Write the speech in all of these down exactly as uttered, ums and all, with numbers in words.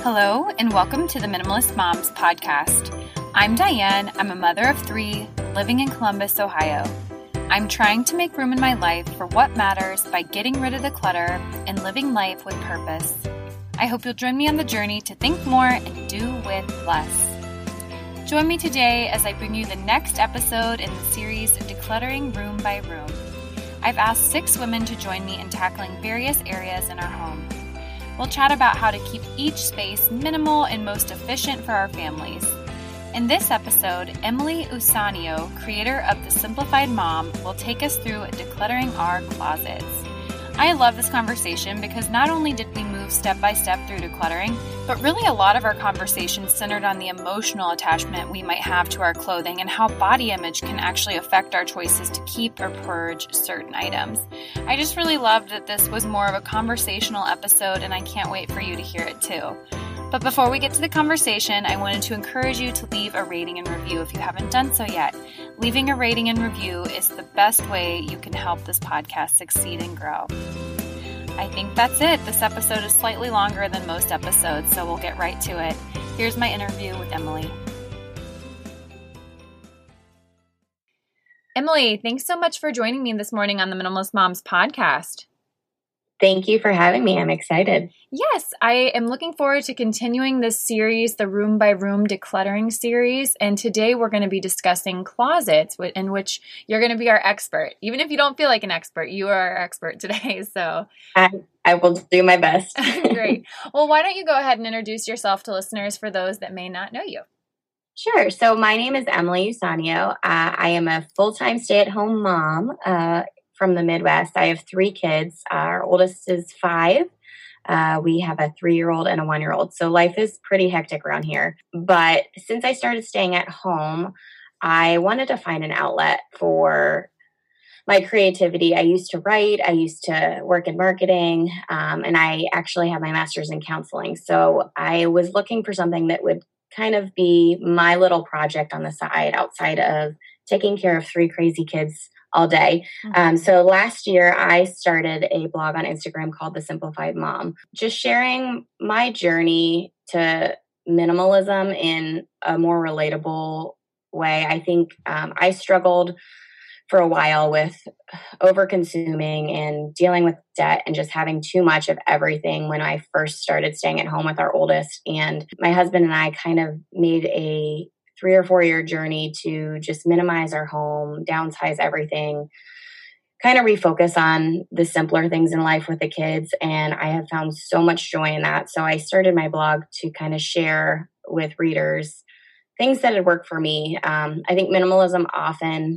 Hello, and welcome to the Minimalist Moms podcast. I'm Diane. I'm a mother of three living in Columbus, Ohio. I'm trying to make room in my life for what matters by getting rid of the clutter and living life with purpose. I hope you'll join me on the journey to think more and do with less. Join me today as I bring you the next episode in the series Decluttering Room by Room. I've asked six women to join me in tackling various areas in our home. We'll chat about how to keep each space minimal and most efficient for our families. In this episode, Emily Usanio, creator of The Simplified Mom, will take us through decluttering our closets. I love this conversation because not only did we move step by step through decluttering, but really a lot of our conversation centered on the emotional attachment we might have to our clothing and how body image can actually affect our choices to keep or purge certain items. I just really loved that this was more of a conversational episode, and I can't wait for you to hear it too. But before we get to the conversation, I wanted to encourage you to leave a rating and review if you haven't done so yet. Leaving a rating and review is the best way you can help this podcast succeed and grow. I think that's it. This episode is slightly longer than most episodes, so we'll get right to it. Here's my interview with Emily. Emily, thanks so much for joining me this morning on the Minimalist Moms podcast. Thank you for having me. I'm excited. Yes, I am looking forward to continuing this series, the Room by Room Decluttering series. And today we're going to be discussing closets, in which you're going to be our expert. Even if you don't feel like an expert, you are our expert today. So I, I will do my best. Great. Well, why don't you go ahead and introduce yourself to listeners for those that may not know you? Sure. So my name is Emily Usanio. Uh, I am a full-time stay-at-home mom uh, from the Midwest. I have three kids. Our oldest is five. Uh, we have a three-year-old and a one-year-old. So life is pretty hectic around here. But since I started staying at home, I wanted to find an outlet for my creativity. I used to write. I used to work in marketing. Um, and I actually have my master's in counseling. So I was looking for something that would kind of be my little project on the side outside of taking care of three crazy kids all day. Um, so last year I started a blog on Instagram called The Simplified Mom, just sharing my journey to minimalism in a more relatable way. I think um, I struggled for a while with over-consuming and dealing with debt and just having too much of everything when I first started staying at home with our oldest. And my husband and I kind of made a three or four year journey to just minimize our home, downsize everything, kind of refocus on the simpler things in life with the kids. And I have found so much joy in that. So I started my blog to kind of share with readers things that had worked for me. Um, I think minimalism often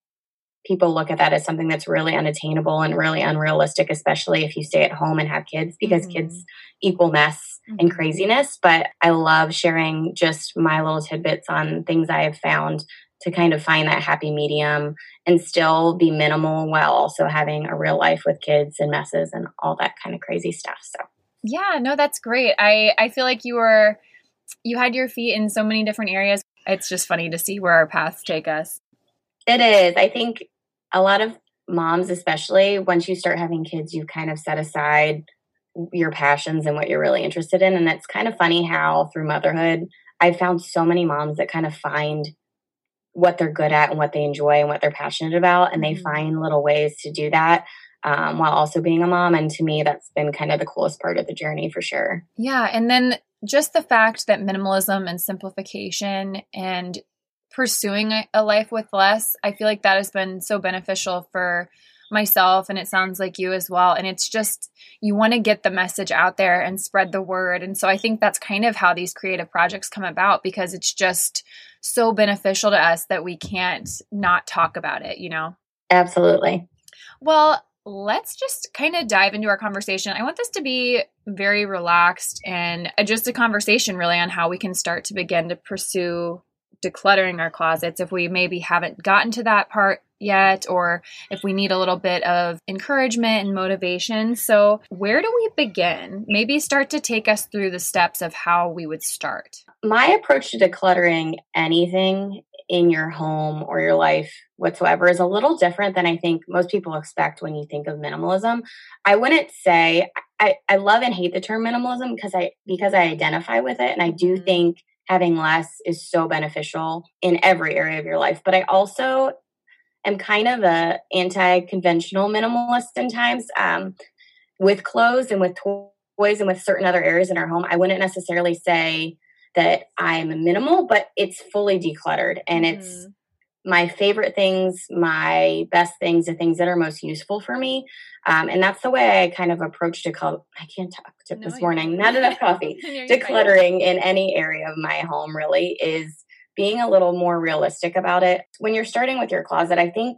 people look at that as something that's really unattainable and really unrealistic, especially if you stay at home and have kids, because mm-hmm. kids equal mess mm-hmm. and craziness. But I love sharing just my little tidbits on things I have found to kind of find that happy medium and still be minimal while also having a real life with kids and messes and all that kind of crazy stuff. So yeah, no, that's great. I, I feel like you were, you had your feet in so many different areas. It's just funny to see where our paths take us. It is. I think a lot of moms, especially once you start having kids, you kind of set aside your passions and what you're really interested in. And it's kind of funny how through motherhood, I've found so many moms that kind of find what they're good at and what they enjoy and what they're passionate about. And they mm-hmm. find little ways to do that um, while also being a mom. And to me, that's been kind of the coolest part of the journey for sure. Yeah. And then just the fact that minimalism and simplification and pursuing a life with less, I feel like that has been so beneficial for myself, and it sounds like you as well. And it's just, you want to get the message out there and spread the word. And so I think that's kind of how these creative projects come about, because it's just so beneficial to us that we can't not talk about it, you know? Absolutely. Well, let's just kind of dive into our conversation. I want this to be very relaxed and just a conversation really on how we can start to begin to pursue decluttering our closets if we maybe haven't gotten to that part yet, or if we need a little bit of encouragement and motivation. So where do we begin? Maybe start to take us through the steps of how we would start. My approach to decluttering anything in your home or your life whatsoever is a little different than I think most people expect when you think of minimalism. I wouldn't say I, I love and hate the term minimalism because I because I identify with it. And I do Mm-hmm. think having less is so beneficial in every area of your life. But I also am kind of a anti-conventional minimalist in times um, with clothes and with toys and with certain other areas in our home. I wouldn't necessarily say that I'm minimal, but it's fully decluttered, and Mm-hmm. it's my favorite things, my best things, the things that are most useful for me. Um, and that's the way I kind of approach decluttering. I can't talk to No, this morning, not enough coffee. You're Decluttering in any area of my home really is being a little more realistic about it. When you're starting with your closet, I think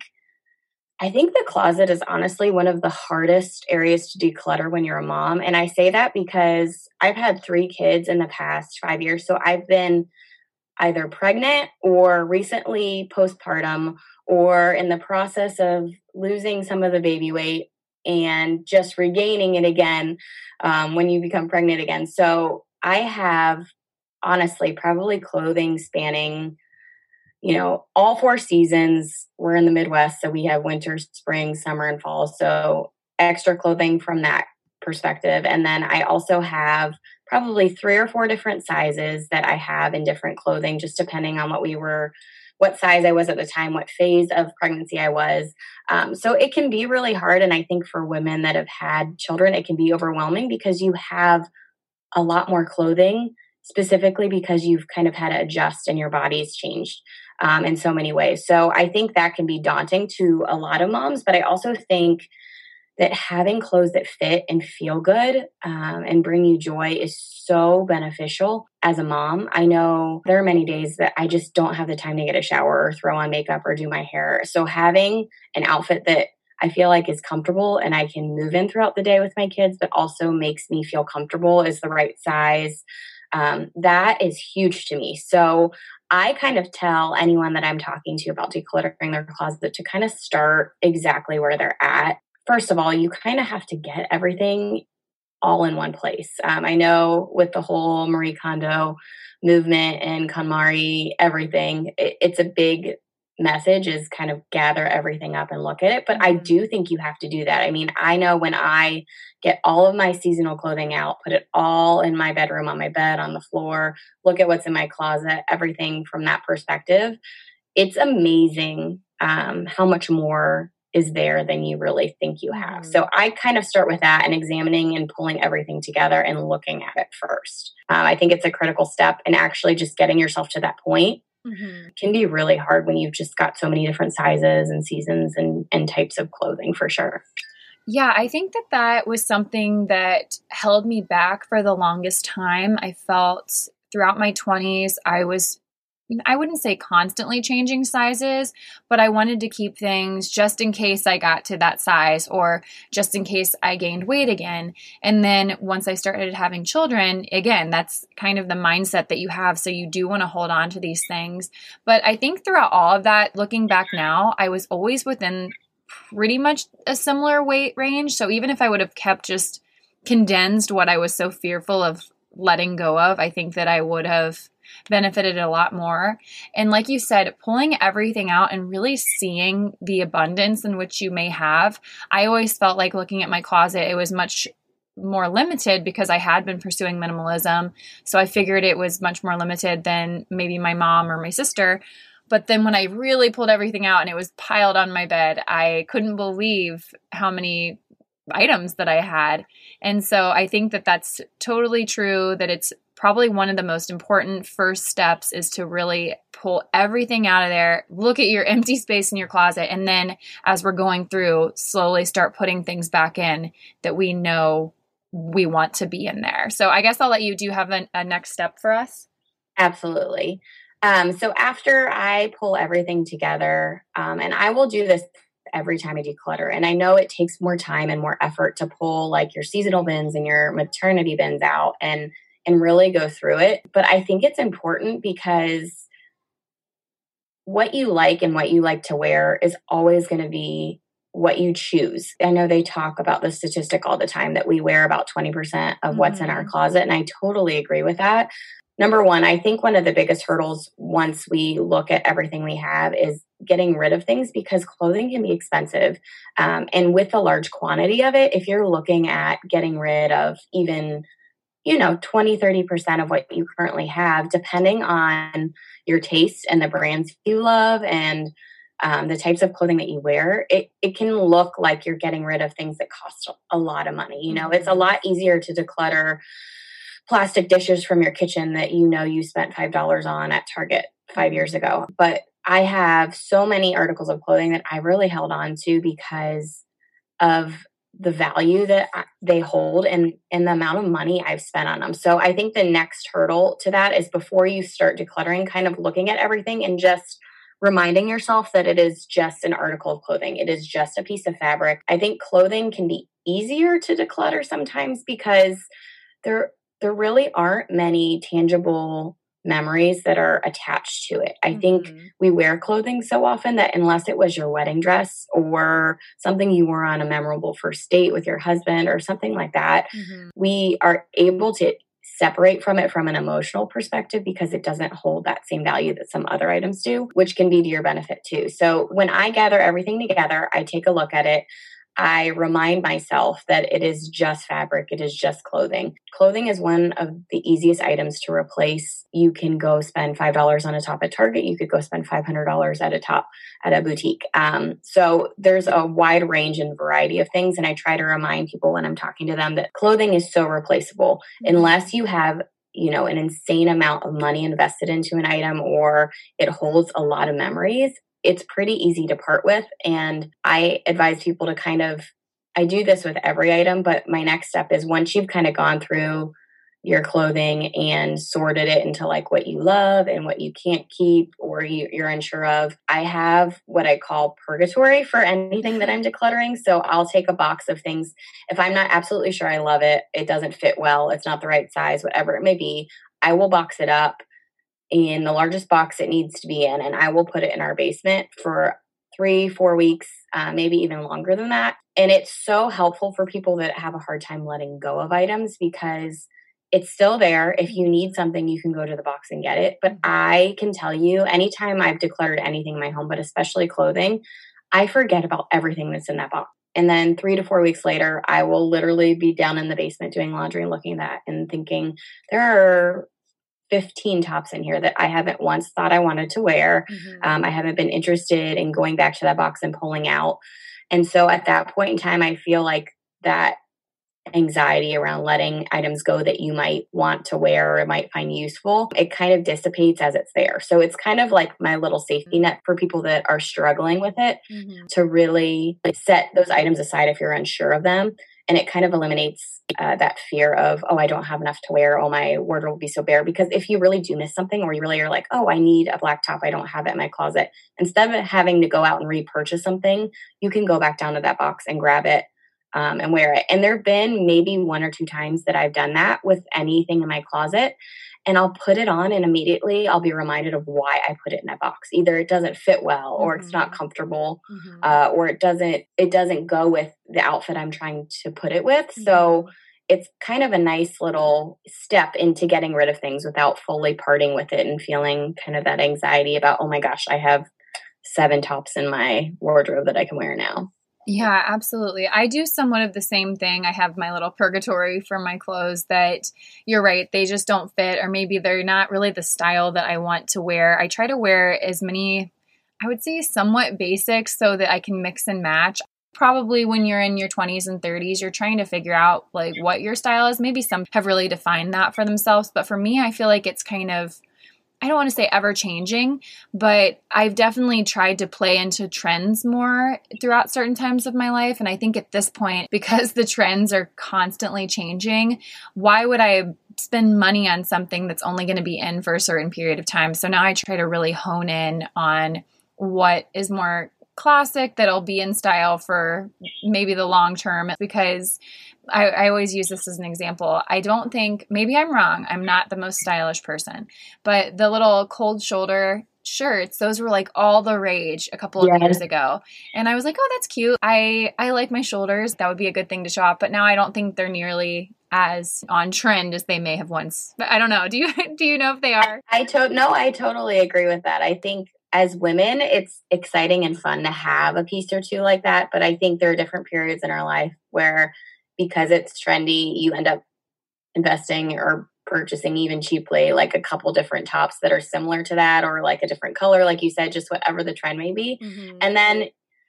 I think the closet is honestly one of the hardest areas to declutter when you're a mom. And I say that because I've had three kids in the past five years. So I've been either pregnant or recently postpartum or in the process of losing some of the baby weight and just regaining it again um, when you become pregnant again. So I have honestly probably clothing spanning, you know, all four seasons. We're in the Midwest, so we have winter, spring, summer, and fall. So extra clothing from that perspective. And then I also have probably three or four different sizes that I have in different clothing, just depending on what we were, what size I was at the time, what phase of pregnancy I was. Um, so it can be really hard. And I think for women that have had children, it can be overwhelming because you have a lot more clothing, specifically because you've kind of had to adjust and your body's changed um, in so many ways. So I think that can be daunting to a lot of moms, but I also think that having clothes that fit and feel good um, and bring you joy is so beneficial as a mom. I know there are many days that I just don't have the time to get a shower or throw on makeup or do my hair. So having an outfit that I feel like is comfortable and I can move in throughout the day with my kids, but also makes me feel comfortable, is the right size. Um, that is huge to me. So I kind of tell anyone that I'm talking to about decluttering their closet to kind of start exactly where they're at. First of all, you kind of have to get everything all in one place. Um, I know with the whole Marie Kondo movement and KonMari, everything, it, it's a big message is kind of gather everything up and look at it. But I do think you have to do that. I mean, I know when I get all of my seasonal clothing out, put it all in my bedroom, on my bed, on the floor, look at what's in my closet, everything from that perspective, it's amazing um, how much more is there than you really think you have. Mm-hmm. So I kind of start with that and examining and pulling everything together and looking at it first. Um, I think it's a critical step, and actually just getting yourself to that point mm-hmm. can be really hard when you've just got so many different sizes and seasons and, and types of clothing for sure. Yeah, I think that that was something that held me back for the longest time. I felt throughout my twenties, I was I wouldn't say constantly changing sizes, but I wanted to keep things just in case I got to that size or just in case I gained weight again. And then once I started having children, again, that's kind of the mindset that you have. So you do want to hold on to these things. But I think throughout all of that, looking back now, I was always within pretty much a similar weight range. So even if I would have kept just condensed what I was so fearful of letting go of, I think that I would have benefited a lot more. And like you said, pulling everything out and really seeing the abundance in which you may have. I always felt like looking at my closet, it was much more limited because I had been pursuing minimalism. So I figured it was much more limited than maybe my mom or my sister. But then when I really pulled everything out and it was piled on my bed, I couldn't believe how many items that I had. And so I think that that's totally true, that it's probably one of the most important first steps is to really pull everything out of there, look at your empty space in your closet, and then as we're going through, slowly start putting things back in that we know we want to be in there. So I guess I'll let you, do you have a, a next step for us? Absolutely. Um, so after I pull everything together, um, and I will do this every time I declutter. And I know it takes more time and more effort to pull like your seasonal bins and your maternity bins out and and really go through it. But I think it's important because what you like and what you like to wear is always going to be what you choose. I know they talk about the statistic all the time that we wear about twenty percent of what's mm-hmm. in our closet. And I totally agree with that. Number one, I think one of the biggest hurdles once we look at everything we have is getting rid of things because clothing can be expensive. Um, and with a large quantity of it, if you're looking at getting rid of even, you know, twenty, thirty percent of what you currently have, depending on your taste and the brands you love and um, the types of clothing that you wear, it, it can look like you're getting rid of things that cost a lot of money. You know, mm-hmm. It's a lot easier to declutter plastic dishes from your kitchen that you know you spent five dollars on at Target five years ago. But I have so many articles of clothing that I really held on to because of the value that they hold and, and the amount of money I've spent on them. So I think the next hurdle to that is before you start decluttering, kind of looking at everything and just reminding yourself that it is just an article of clothing. It is just a piece of fabric. I think clothing can be easier to declutter sometimes because there, there really aren't many tangible memories that are attached to it. I mm-hmm. think we wear clothing so often that unless it was your wedding dress or something you wore on a memorable first date with your husband or something like that, mm-hmm. we are able to separate from it from an emotional perspective because it doesn't hold that same value that some other items do, which can be to your benefit too. So when I gather everything together, I take a look at it. I remind myself that it is just fabric. It is just clothing. Clothing is one of the easiest items to replace. You can go spend five dollars on a top at Target. You could go spend five hundred dollars at a top at a boutique. Um, so there's a wide range and variety of things. And I try to remind people when I'm talking to them that clothing is so replaceable unless you have, you know, an insane amount of money invested into an item or it holds a lot of memories. It's pretty easy to part with. And I advise people to kind of, I do this with every item, but my next step is once you've kind of gone through your clothing and sorted it into like what you love and what you can't keep or you, you're unsure of, I have what I call purgatory for anything that I'm decluttering. So I'll take a box of things. If I'm not absolutely sure I love it, it doesn't fit well, it's not the right size, whatever it may be, I will box it up in the largest box it needs to be in. And I will put it in our basement for three, four weeks, uh, maybe even longer than that. And it's so helpful for people that have a hard time letting go of items because it's still there. If you need something, you can go to the box and get it. But I can tell you, anytime I've decluttered anything in my home, but especially clothing, I forget about everything that's in that box. And then three to four weeks later, I will literally be down in the basement doing laundry and looking at that and thinking, there are fifteen tops in here that I haven't once thought I wanted to wear. Mm-hmm. Um, I haven't been interested in going back to that box and pulling out. And so at that point in time, I feel like that anxiety around letting items go that you might want to wear or might find useful, it kind of dissipates as it's there. So it's kind of like my little safety net for people that are struggling with it mm-hmm. to really set those items aside if you're unsure of them. And it kind of eliminates uh, that fear of, oh, I don't have enough to wear. Oh, my wardrobe will be so bare. Because if you really do miss something or you really are like, oh, I need a black top, I don't have it in my closet. Instead of having to go out and repurchase something, you can go back down to that box and grab it um, and wear it. And there have been maybe one or two times that I've done that with anything in my closet. And I'll put it on and immediately I'll be reminded of why I put it in that box. Either it doesn't fit well or mm-hmm. it's not comfortable mm-hmm. uh, or it doesn't it doesn't go with the outfit I'm trying to put it with. Mm-hmm. So it's kind of a nice little step into getting rid of things without fully parting with it and feeling kind of that anxiety about, oh my gosh, I have seven tops in my wardrobe that I can wear now. Yeah, absolutely. I do somewhat of the same thing. I have my little purgatory for my clothes that you're right. They just don't fit, or maybe they're not really the style that I want to wear. I try to wear as many, I would say somewhat basics so that I can mix and match. Probably when you're in your twenties and thirties, you're trying to figure out like what your style is. Maybe some have really defined that for themselves. But for me, I feel like it's kind of, I don't want to say ever changing, but I've definitely tried to play into trends more throughout certain times of my life. And I think at this point, because the trends are constantly changing, why would I spend money on something that's only going to be in for a certain period of time? So now I try to really hone in on what is more classic that'll be in style for maybe the long term, because I, I always use this as an example. I don't think, maybe I'm wrong, I'm not the most stylish person, but the little cold shoulder shirts, those were like all the rage a couple of yeah. years ago. And I was like, oh, that's cute. I, I like my shoulders. That would be a good thing to show off. But now I don't think they're nearly as on trend as they may have once. But I don't know. Do you, do you know if they are? I to- No, I totally agree with that. I think as women, it's exciting and fun to have a piece or two like that. But I think there are different periods in our life where, because it's trendy, you end up investing or purchasing even cheaply, like a couple different tops that are similar to that, or like a different color, like you said, just whatever the trend may be. Mm-hmm. And then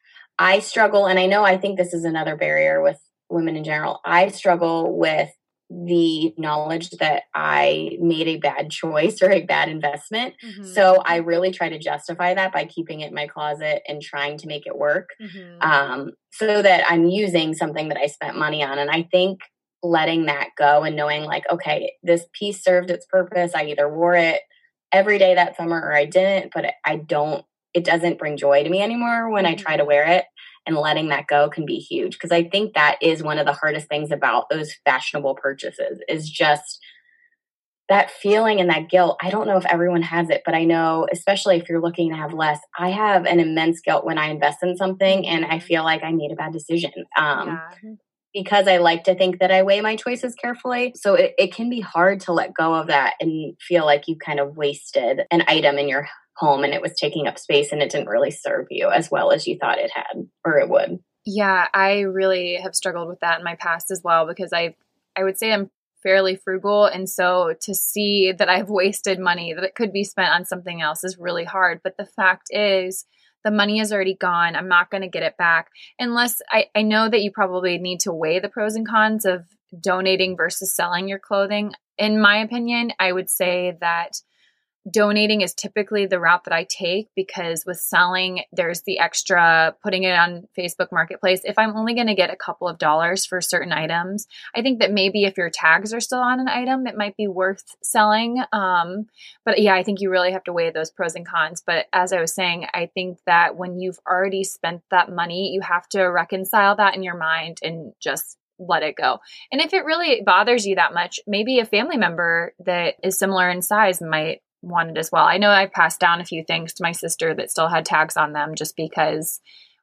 I struggle, and I know I think this is another barrier with women in general. I struggle with the knowledge that I made a bad choice or a bad investment. Mm-hmm. So I really try to justify that by keeping it in my closet and trying to make it work, mm-hmm. um, so that I'm using something that I spent money on. And I think letting that go and knowing like, okay, this piece served its purpose. I either wore it every day that summer or I didn't, but I don't, it doesn't bring joy to me anymore when mm-hmm. I try to wear it. And letting that go can be huge, because I think that is one of the hardest things about those fashionable purchases is just that feeling and that guilt. I don't know if everyone has it, but I know, especially if you're looking to have less, I have an immense guilt when I invest in something and I feel like I made a bad decision. Um, yeah. Because I like to think that I weigh my choices carefully. So it, it can be hard to let go of that and feel like you kind of wasted an item in your home and it was taking up space and it didn't really serve you as well as you thought it had or it would. Yeah, I really have struggled with that in my past as well, because I I would say I'm fairly frugal. And so to see that I've wasted money that it could be spent on something else is really hard. But the fact is, the money is already gone. I'm not going to get it back unless I, I know that you probably need to weigh the pros and cons of donating versus selling your clothing. In my opinion, I would say that donating is typically the route that I take, because with selling, there's the extra putting it on Facebook Marketplace. If I'm only going to get a couple of dollars for certain items, I think that maybe if your tags are still on an item, it might be worth selling. Um, but yeah, I think you really have to weigh those pros and cons. But as I was saying, I think that when you've already spent that money, you have to reconcile that in your mind and just let it go. And if it really bothers you that much, maybe a family member that is similar in size might want it as well. I know I passed down a few things to my sister that still had tags on them just because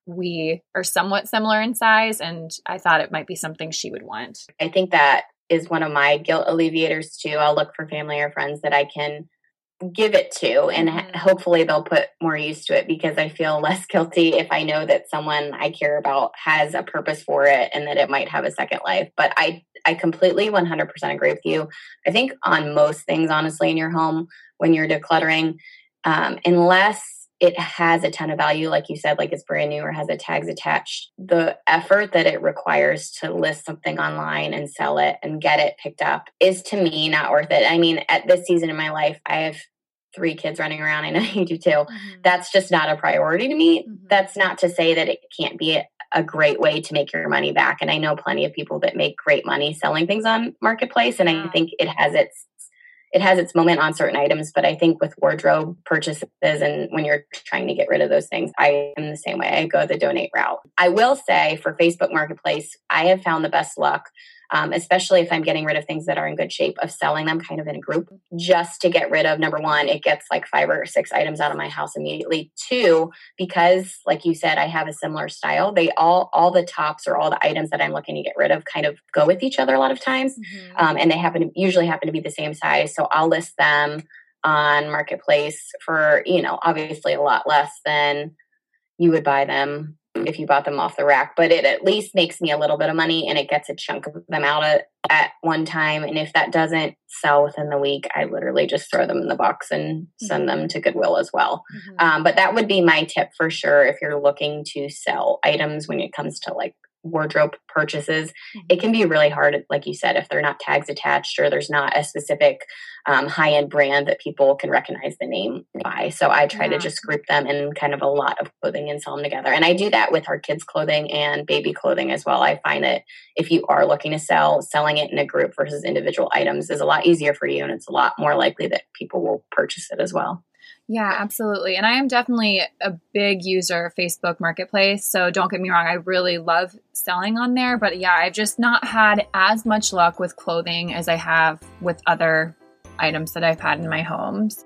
we are somewhat similar in size, and I thought it might be something she would want. I think that is one of my guilt alleviators too. I'll look for family or friends that I can give it to, and mm-hmm. hopefully they'll put more use to it, because I feel less guilty if I know that someone I care about has a purpose for it and that it might have a second life. But I, I completely one hundred percent agree with you. I think on most things, honestly, in your home, when you're decluttering, um, unless it has a ton of value, like you said, like it's brand new or has the tags attached, the effort that it requires to list something online and sell it and get it picked up is, to me, not worth it. I mean, at this season in my life, I have three kids running around. I know you do too. Mm-hmm. That's just not a priority to me. Mm-hmm. That's not to say that it can't be a, a great way to make your money back. And I know plenty of people that make great money selling things on Marketplace. And I think it has its It has its moment on certain items, but I think with wardrobe purchases and when you're trying to get rid of those things, I am the same way. I go the donate route. I will say for Facebook Marketplace, I have found the best luck, um, especially if I'm getting rid of things that are in good shape, of selling them kind of in a group just to get rid of, number one, it gets like five or six items out of my house immediately. Two, because like you said, I have a similar style. They all, all the tops or all the items that I'm looking to get rid of kind of go with each other a lot of times. Mm-hmm. Um, and they happen to usually happen to be the same size. So I'll list them on Marketplace for, you know, obviously a lot less than you would buy them if you bought them off the rack, but it at least makes me a little bit of money and it gets a chunk of them out at, at one time. And if that doesn't sell within the week, I literally just throw them in the box and send them to Goodwill as well. Mm-hmm. Um, but that would be my tip for sure. If you're looking to sell items when it comes to like wardrobe purchases, mm-hmm. it can be really hard, like you said, if they're not tags attached or there's not a specific um, high-end brand that people can recognize the name by. So I try yeah. to just group them in kind of a lot of clothing and sell them together. And I do that with our kids' clothing and baby clothing as well. I find that if you are looking to sell, selling it in a group versus individual items is a lot easier for you, and it's a lot more likely that people will purchase it as well. Yeah, absolutely. And I am definitely a big user of Facebook Marketplace. So don't get me wrong, I really love selling on there. But yeah, I've just not had as much luck with clothing as I have with other items that I've had in my homes.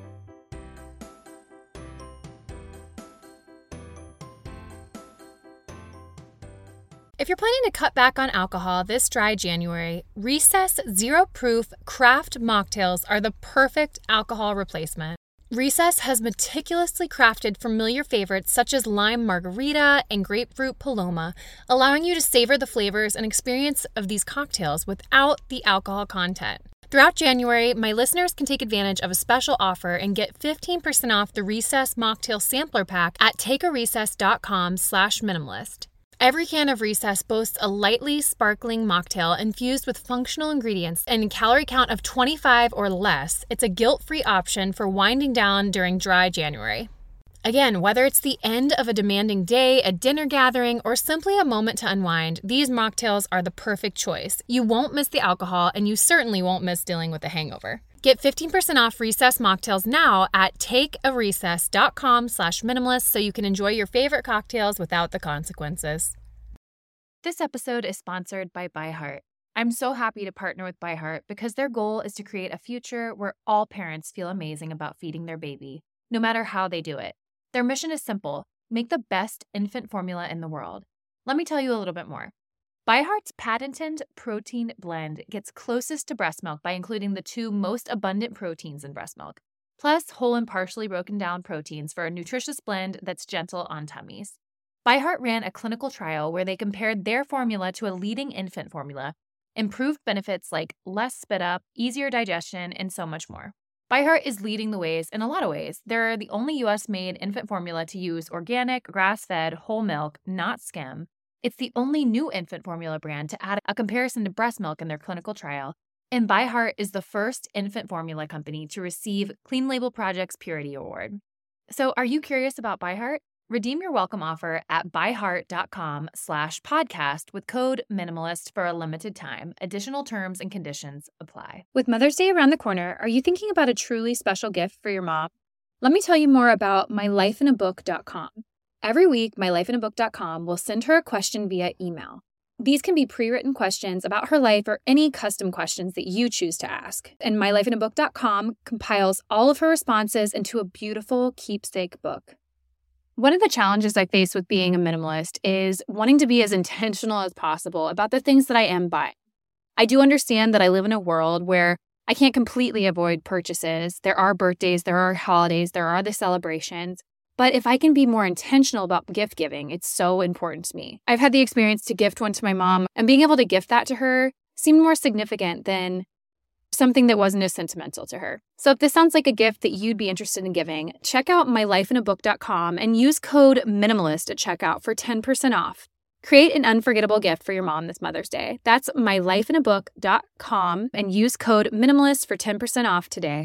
If you're planning to cut back on alcohol this dry January, Recess Zero Proof Craft Mocktails are the perfect alcohol replacement. Recess has meticulously crafted familiar favorites such as lime margarita and grapefruit paloma, allowing you to savor the flavors and experience of these cocktails without the alcohol content. Throughout January, my listeners can take advantage of a special offer and get fifteen percent off the Recess Mocktail Sampler Pack at takearecess.com slash minimalist. Every can of Recess boasts a lightly sparkling mocktail infused with functional ingredients and a calorie count of twenty-five or less. It's a guilt-free option for winding down during dry January. Again, whether it's the end of a demanding day, a dinner gathering, or simply a moment to unwind, these mocktails are the perfect choice. You won't miss the alcohol, and you certainly won't miss dealing with a hangover. Get fifteen percent off Recess mocktails now at takearecess.com slash minimalist so you can enjoy your favorite cocktails without the consequences. This episode is sponsored by ByHeart. I'm so happy to partner with ByHeart because their goal is to create a future where all parents feel amazing about feeding their baby, no matter how they do it. Their mission is simple: make the best infant formula in the world. Let me tell you a little bit more. ByHeart's patented protein blend gets closest to breast milk by including the two most abundant proteins in breast milk, plus whole and partially broken down proteins for a nutritious blend that's gentle on tummies. ByHeart ran a clinical trial where they compared their formula to a leading infant formula, improved benefits like less spit up, easier digestion, and so much more. ByHeart is leading the ways in a lot of ways. They're the only U S-made infant formula to use organic, grass-fed, whole milk, not skim. It's the only new infant formula brand to add a comparison to breast milk in their clinical trial. And ByHeart is the first infant formula company to receive Clean Label Project's Purity Award. So are you curious about ByHeart? Redeem your welcome offer at byheart.com slash podcast with code minimalist for a limited time. Additional terms and conditions apply. With Mother's Day around the corner, are you thinking about a truly special gift for your mom? Let me tell you more about my life in a book dot com. Every week, my life in a book dot com will send her a question via email. These can be pre-written questions about her life or any custom questions that you choose to ask. And my life in a book dot com compiles all of her responses into a beautiful keepsake book. One of the challenges I face with being a minimalist is wanting to be as intentional as possible about the things that I am buying. I do understand that I live in a world where I can't completely avoid purchases. There are birthdays, there are holidays, there are the celebrations. But if I can be more intentional about gift giving, it's so important to me. I've had the experience to gift one to my mom, and being able to gift that to her seemed more significant than something that wasn't as sentimental to her. So if this sounds like a gift that you'd be interested in giving, check out my life in a book dot com and use code MINIMALIST at checkout for ten percent off. Create an unforgettable gift for your mom this Mother's Day. That's my life in a book dot com and use code MINIMALIST for ten percent off today.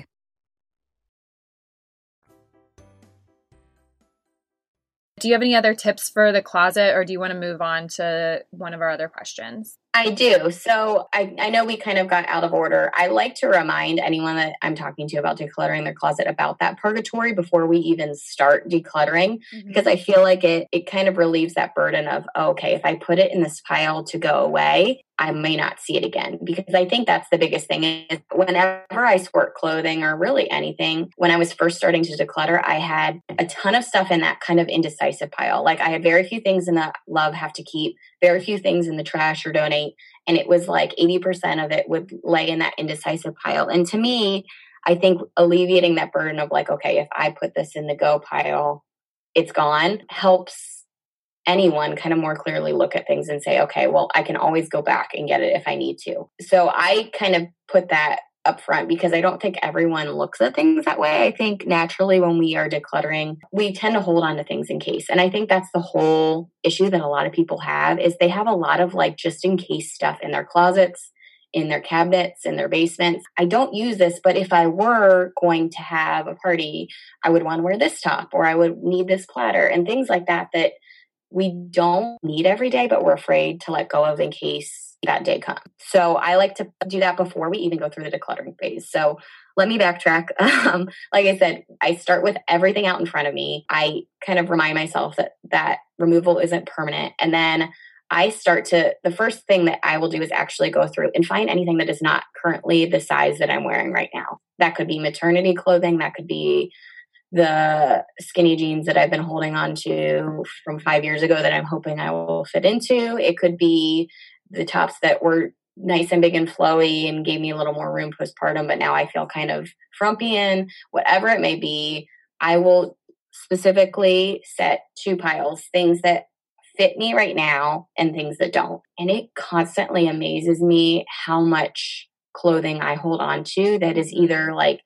Do you have any other tips for the closet, or do you want to move on to one of our other questions? I do. So I, I know we kind of got out of order. I like to remind anyone that I'm talking to about decluttering their closet about that purgatory before we even start decluttering, mm-hmm. because I feel like it it kind of relieves that burden of, oh, okay, if I put it in this pile to go away, I may not see it again. Because I think that's the biggest thing is whenever I sort clothing or really anything, when I was first starting to declutter, I had a ton of stuff in that kind of indecisive pile. Like I had very few things in the love, have to keep, very few things in the trash or donate. And it was like eighty percent of it would lay in that indecisive pile. And to me, I think alleviating that burden of like, okay, if I put this in the go pile, it's gone, helps anyone kind of more clearly look at things and say, okay, well, I can always go back and get it if I need to. So I kind of put that up front because I don't think everyone looks at things that way. I think naturally when we are decluttering, we tend to hold on to things in case. And I think that's the whole issue that a lot of people have is they have a lot of like just in case stuff in their closets, in their cabinets, in their basements. I don't use this, but if I were going to have a party, I would want to wear this top or I would need this platter and things like that, that we don't need every day, but we're afraid to let go of in case that day comes. So I like to do that before we even go through the decluttering phase. So let me backtrack. Um, like I said, I start with everything out in front of me. I kind of remind myself that that removal isn't permanent. And then I start to, the first thing that I will do is actually go through and find anything that is not currently the size that I'm wearing right now. That could be maternity clothing. That could be the skinny jeans that I've been holding on to from five years ago that I'm hoping I will fit into. It could be the tops that were nice and big and flowy and gave me a little more room postpartum, but now I feel kind of frumpy in, whatever it may be, I will specifically set two piles, things that fit me right now and things that don't. And it constantly amazes me how much clothing I hold on to that is either like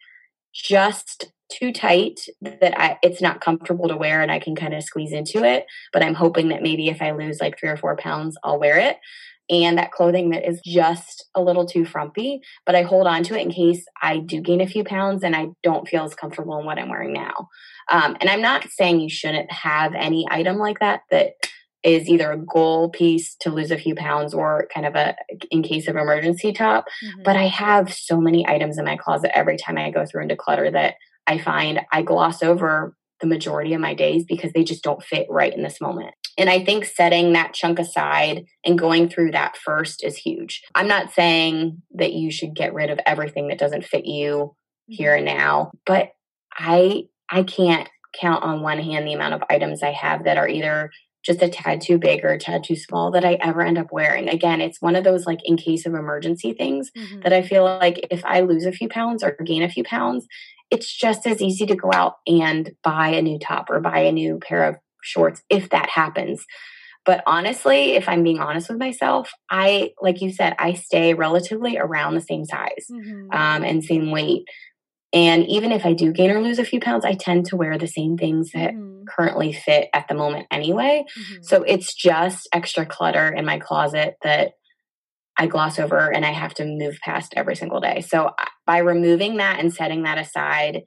just too tight that I it's not comfortable to wear and I can kind of squeeze into it, but I'm hoping that maybe if I lose like three or four pounds, I'll wear it. And that clothing that is just a little too frumpy, but I hold on to it in case I do gain a few pounds and I don't feel as comfortable in what I'm wearing now. Um, and I'm not saying you shouldn't have any item like that that is either a goal piece to lose a few pounds or kind of a in case of emergency top. Mm-hmm. But I have so many items in my closet every time I go through and declutter that I find I gloss over the majority of my days because they just don't fit right in this moment. And I think setting that chunk aside and going through that first is huge. I'm not saying that you should get rid of everything that doesn't fit you here and now, but I I can't count on one hand the amount of items I have that are either just a tad too big or a tad too small that I ever end up wearing. Again, it's one of those like in case of emergency things mm-hmm. that I feel like if I lose a few pounds or gain a few pounds, it's just as easy to go out and buy a new top or buy a new pair of shorts if that happens. But honestly, if I'm being honest with myself, I, like you said, I stay relatively around the same size mm-hmm. um, and same weight. And even if I do gain or lose a few pounds, I tend to wear the same things that mm-hmm. currently fit at the moment anyway. Mm-hmm. So it's just extra clutter in my closet that I gloss over and I have to move past every single day. So by removing that and setting that aside,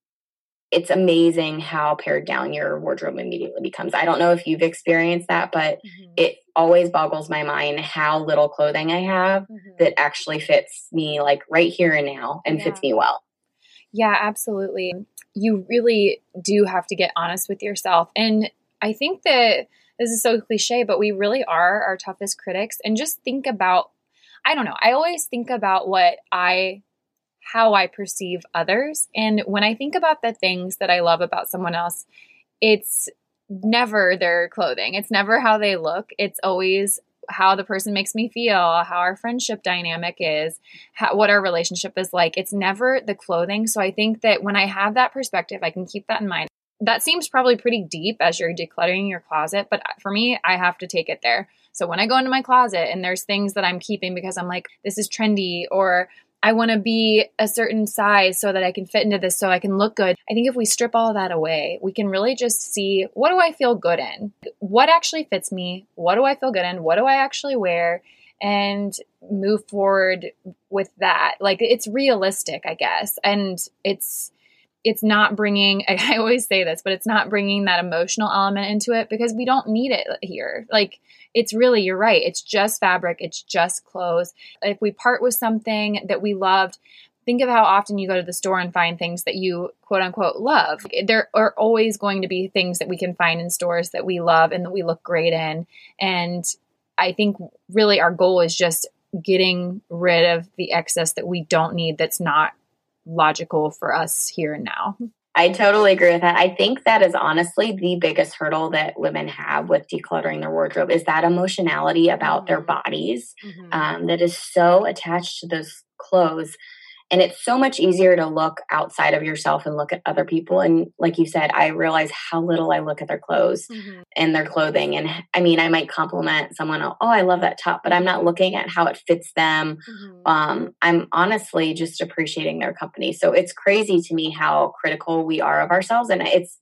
it's amazing how pared down your wardrobe immediately becomes. I don't know if you've experienced that, but mm-hmm. it always boggles my mind how little clothing I have mm-hmm. that actually fits me like right here and now and yeah. fits me well. Yeah, absolutely. You really do have to get honest with yourself. And I think that this is so cliche, but we really are our toughest critics. And just think about, I don't know, I always think about what I, how I perceive others. And when I think about the things that I love about someone else, it's never their clothing. It's never how they look. It's always how the person makes me feel, how our friendship dynamic is, how, what our relationship is like. It's never the clothing. So I think that when I have that perspective, I can keep that in mind. That seems probably pretty deep as you're decluttering your closet, but for me, I have to take it there. So when I go into my closet and there's things that I'm keeping because I'm like, this is trendy, or I want to be a certain size so that I can fit into this so I can look good. I think if we strip all that away, we can really just see, what do I feel good in? What actually fits me? What do I feel good in? What do I actually wear? And move forward with that. Like, it's realistic, I guess. And it's it's not bringing, I always say this, but it's not bringing that emotional element into it because we don't need it here. Like, it's really, you're right. It's just fabric. It's just clothes. If we part with something that we loved, think of how often you go to the store and find things that you quote unquote love. There are always going to be things that we can find in stores that we love and that we look great in. And I think really our goal is just getting rid of the excess that we don't need that's not logical for us here and now. I totally agree with that. I think that is honestly the biggest hurdle that women have with decluttering their wardrobe is that emotionality about mm-hmm. their bodies mm-hmm. um, that is so attached to those clothes. And it's so much easier to look outside of yourself and look at other people. And like you said, I realize how little I look at their clothes mm-hmm. and their clothing. And I mean, I might compliment someone, oh, I love that top, but I'm not looking at how it fits them. Mm-hmm. Um, I'm honestly just appreciating their company. So it's crazy to me how critical we are of ourselves. And it's,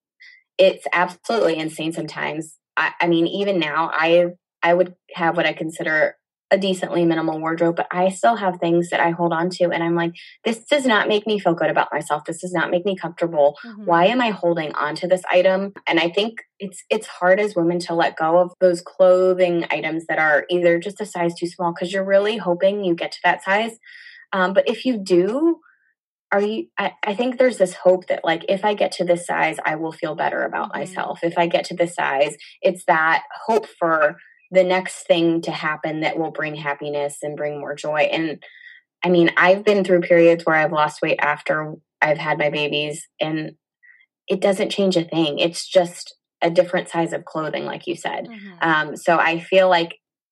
it's absolutely insane sometimes. I, I mean, even now I, I would have what I consider a decently minimal wardrobe, but I still have things that I hold on to. And I'm like, this does not make me feel good about myself. This does not make me comfortable. Mm-hmm. Why am I holding on to this item? And I think it's, it's hard as women to let go of those clothing items that are either just a size too small, because you're really hoping you get to that size. Um, but if you do, are you, I, I think there's this hope that like, if I get to this size, I will feel better about mm-hmm. myself. If I get to this size, it's that hope for the next thing to happen that will bring happiness and bring more joy. And I mean, I've been through periods where I've lost weight after I've had my babies, and it doesn't change a thing. It's just a different size of clothing, like you said. Mm-hmm. Um, so I feel like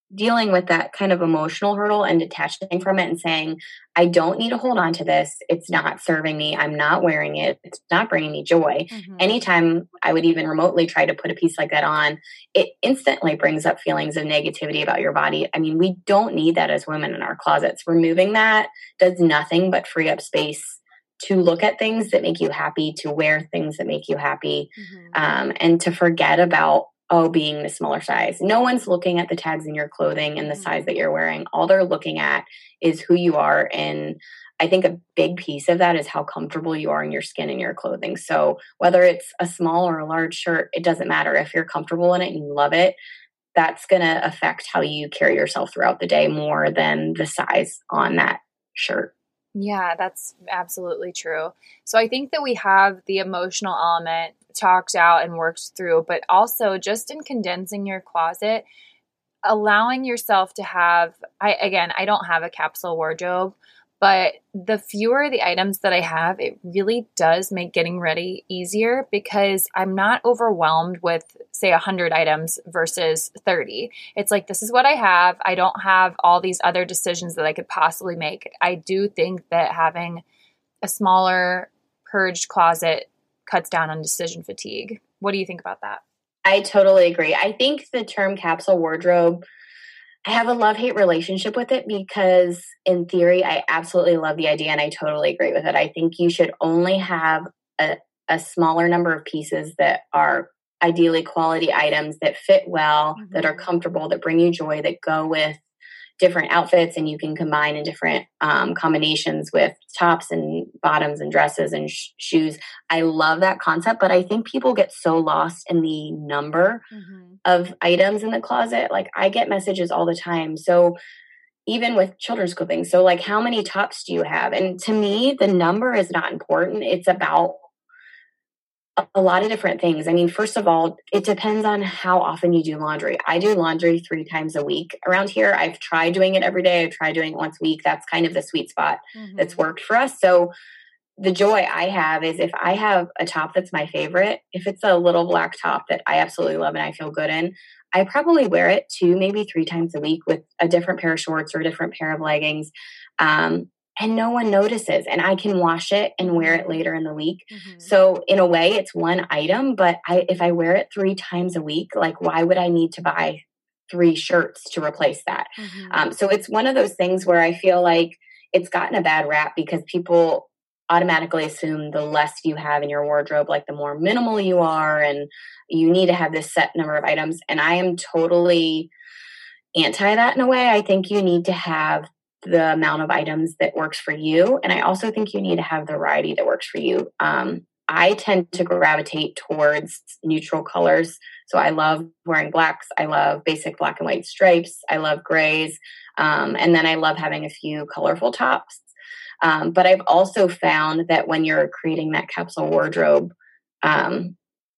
dealing with that kind of emotional hurdle and detaching from it and saying, I don't need to hold on to this. It's not serving me. I'm not wearing it. It's not bringing me joy. Mm-hmm. Anytime I would even remotely try to put a piece like that on, it instantly brings up feelings of negativity about your body. I mean, we don't need that as women in our closets. Removing that does nothing but free up space to look at things that make you happy, to wear things that make you happy, mm-hmm. um, and to forget about oh, being the smaller size. No one's looking at the tags in your clothing and the size that you're wearing. All they're looking at is who you are. And I think a big piece of that is how comfortable you are in your skin and your clothing. So whether it's a small or a large shirt, it doesn't matter. If you're comfortable in it and you love it, that's going to affect how you carry yourself throughout the day more than the size on that shirt. Yeah, that's absolutely true. So I think that we have the emotional element talked out and worked through, but also just in condensing your closet, allowing yourself to have, I, again, I don't have a capsule wardrobe, but the fewer the items that I have, it really does make getting ready easier because I'm not overwhelmed with, say, one hundred items versus thirty. It's like, this is what I have. I don't have all these other decisions that I could possibly make. I do think that having a smaller purged closet cuts down on decision fatigue. What do you think about that? I totally agree. I think the term capsule wardrobe, I have a love-hate relationship with it because in theory, I absolutely love the idea and I totally agree with it. I think you should only have a, a smaller number of pieces that are ideally quality items that fit well, mm-hmm. that are comfortable, that bring you joy, that go with different outfits, and you can combine in different um, combinations with tops and bottoms and dresses and sh- shoes. I love that concept, but I think people get so lost in the number mm-hmm. of items in the closet. Like I get messages all the time. So even with children's clothing, so like how many tops do you have? And to me, the number is not important. It's about a lot of different things. I mean, first of all, it depends on how often you do laundry. I do laundry three times a week around here. I've tried doing it every day. I've tried doing it once a week. That's kind of the sweet spot mm-hmm. that's worked for us. So the joy I have is if I have a top that's my favorite, if it's a little black top that I absolutely love and I feel good in, I probably wear it two, maybe three times a week with a different pair of shorts or a different pair of leggings. Um, And no one notices, and I can wash it and wear it later in the week. Mm-hmm. So in a way, it's one item, but I, if I wear it three times a week, like why would I need to buy three shirts to replace that? Mm-hmm. Um, so it's one of those things where I feel like it's gotten a bad rap because people automatically assume the less you have in your wardrobe, like the more minimal you are, and you need to have this set number of items. And I am totally anti that in a way. I think you need to have the amount of items that works for you. And I also think you need to have the variety that works for you. Um, I tend to gravitate towards neutral colors. So I love wearing blacks. I love basic black and white stripes. I love grays. Um, and then I love having a few colorful tops. Um, but I've also found that when you're creating that capsule wardrobe, um,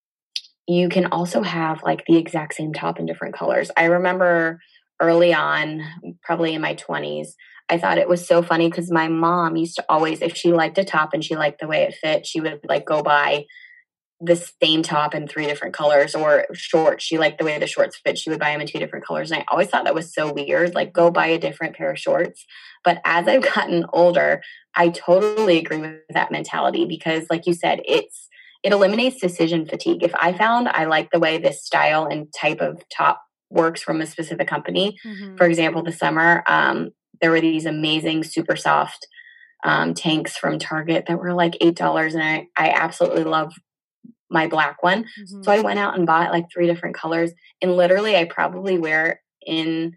you can also have like the exact same top in different colors. I remember early on, probably in my twenties, I thought it was so funny because my mom used to always, if she liked a top and she liked the way it fit, she would like go buy the same top in three different colors, or shorts. She liked the way the shorts fit. She would buy them in two different colors. And I always thought that was so weird, like go buy a different pair of shorts. But as I've gotten older, I totally agree with that mentality because like you said, it's, it eliminates decision fatigue. If I found I like the way this style and type of top works from a specific company, mm-hmm. for example, this summer, um, there were these amazing, super soft um, tanks from Target that were like eight dollars. And I, I absolutely love my black one. Mm-hmm. So I went out and bought like three different colors. And literally, I probably wear in,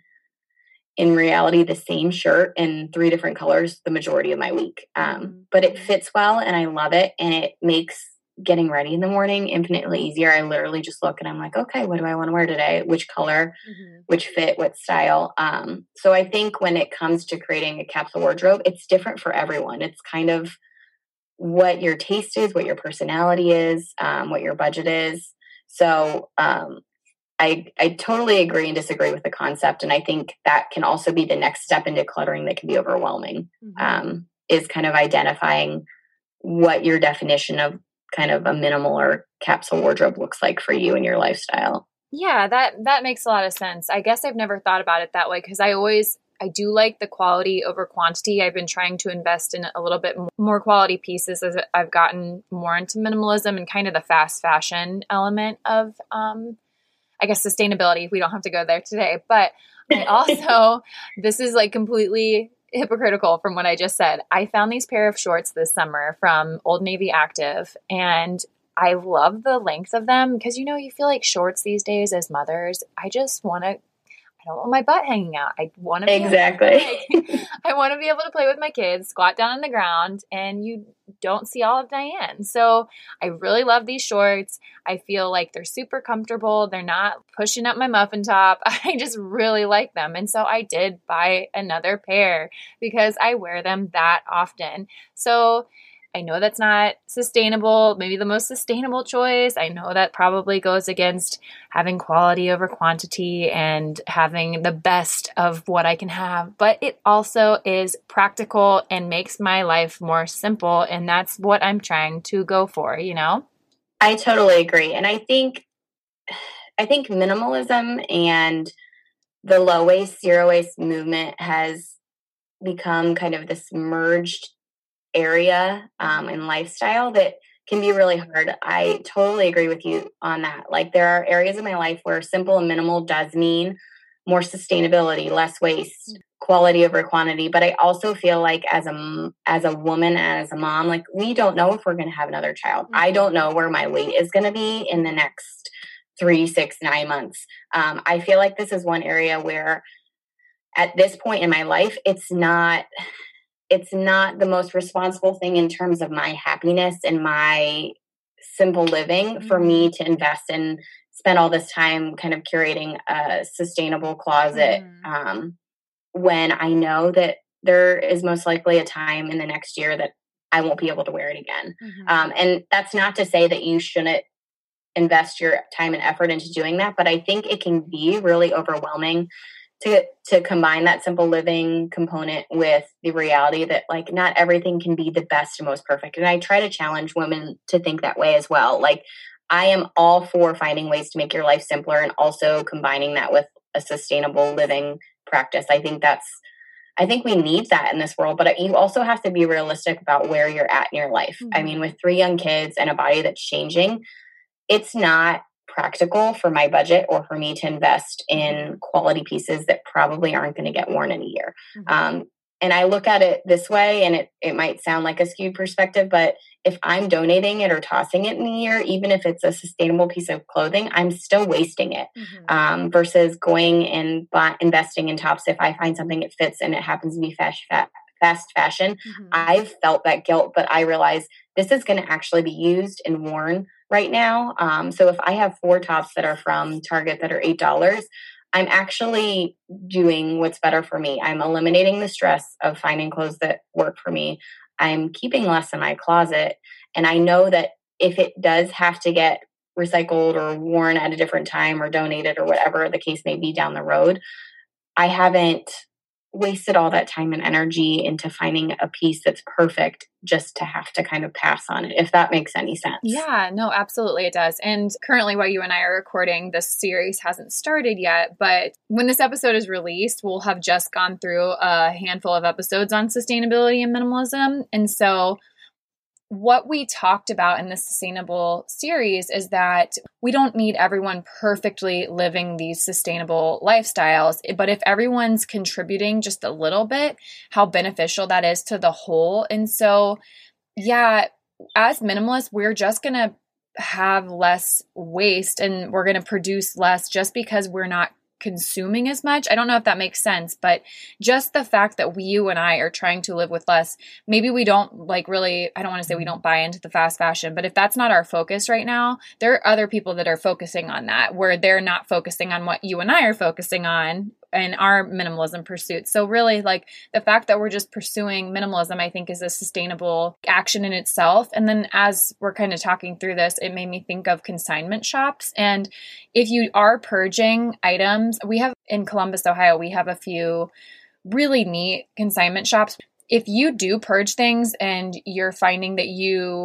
in reality, the same shirt in three different colors the majority of my week. Um, but it fits well and I love it. And it makes getting ready in the morning infinitely easier. I literally just look and I'm like, okay, what do I want to wear today? Which color, mm-hmm. which fit, what style. Um, so I think when it comes to creating a capsule wardrobe, it's different for everyone. It's kind of what your taste is, what your personality is, um, what your budget is. So um, I, I totally agree and disagree with the concept. And I think that can also be the next step in decluttering that can be overwhelming, mm-hmm. um, is kind of identifying what your definition of kind of a minimal or capsule wardrobe looks like for you and your lifestyle. Yeah, that, that makes a lot of sense. I guess I've never thought about it that way because I always, I do like the quality over quantity. I've been trying to invest in a little bit more quality pieces as I've gotten more into minimalism and kind of the fast fashion element of, um, I guess, sustainability. We don't have to go there today, but I also, this is like completely hypocritical from what I just said. I found these pair of shorts this summer from Old Navy Active, and I love the length of them because, you know, you feel like shorts these days as mothers. I just want to, I don't want my butt hanging out. I want to exactly. Like, I want to be able to play with my kids, squat down on the ground, and you don't see all of Diane. So I really love these shorts. I feel like they're super comfortable. They're not pushing up my muffin top. I just really like them. And so I did buy another pair because I wear them that often. So I know that's not sustainable, maybe the most sustainable choice. I know that probably goes against having quality over quantity and having the best of what I can have, but it also is practical and makes my life more simple. And that's what I'm trying to go for, you know? I totally agree. And I think, I think minimalism and the low waste, zero waste movement has become kind of this merged area um, and lifestyle that can be really hard. I totally agree with you on that. Like there are areas of my life where simple and minimal does mean more sustainability, less waste, quality over quantity. But I also feel like as a, as a woman, as a mom, like we don't know if we're going to have another child. I don't know where my weight is going to be in the next three, six, nine months. Um, I feel like this is one area where at this point in my life, it's not, it's not the most responsible thing in terms of my happiness and my simple living for me to invest in, spend all this time kind of curating a sustainable closet. Mm. Um, when I know that there is most likely a time in the next year that I won't be able to wear it again. Mm-hmm. Um, and that's not to say that you shouldn't invest your time and effort into doing that, but I think it can be really overwhelming to to combine that simple living component with the reality that like not everything can be the best and most perfect. And I try to challenge women to think that way as well. Like I am all for finding ways to make your life simpler and also combining that with a sustainable living practice. I think that's, I think we need that in this world, but you also have to be realistic about where you're at in your life. Mm-hmm. I mean, with three young kids and a body that's changing, it's not practical for my budget or for me to invest in quality pieces that probably aren't going to get worn in a year. Mm-hmm. Um, and I look at it this way, and it, it might sound like a skewed perspective, but if I'm donating it or tossing it in a year, even if it's a sustainable piece of clothing, I'm still wasting it mm-hmm. um, versus going and buy, investing in tops. If I find something that fits and it happens to be fast, fast fashion, mm-hmm. I've felt that guilt, but I realize this is going to actually be used and worn right now. Um, so if I have four tops that are from Target that are eight dollars, I'm actually doing what's better for me. I'm eliminating the stress of finding clothes that work for me. I'm keeping less in my closet. And I know that if it does have to get recycled or worn at a different time or donated or whatever the case may be down the road, I haven't wasted all that time and energy into finding a piece that's perfect just to have to kind of pass on it, if that makes any sense. Yeah, no, absolutely it does. And currently while you and I are recording, this series hasn't started yet, but when this episode is released, we'll have just gone through a handful of episodes on sustainability and minimalism. And so what we talked about in this sustainable series is that we don't need everyone perfectly living these sustainable lifestyles, but if everyone's contributing just a little bit, how beneficial that is to the whole. And so, yeah, as minimalists, we're just going to have less waste and we're going to produce less just because we're not consuming as much. I don't know if that makes sense, but just the fact that we, you and I are trying to live with less, maybe we don't like really, I don't want to say we don't buy into the fast fashion, but if that's not our focus right now, there are other people that are focusing on that where they're not focusing on what you and I are focusing on in our minimalism pursuits. So really like the fact that we're just pursuing minimalism, I think is a sustainable action in itself. And then as we're kind of talking through this, it made me think of consignment shops. And if you are purging items, we have in Columbus, Ohio, we have a few really neat consignment shops. If you do purge things and you're finding that you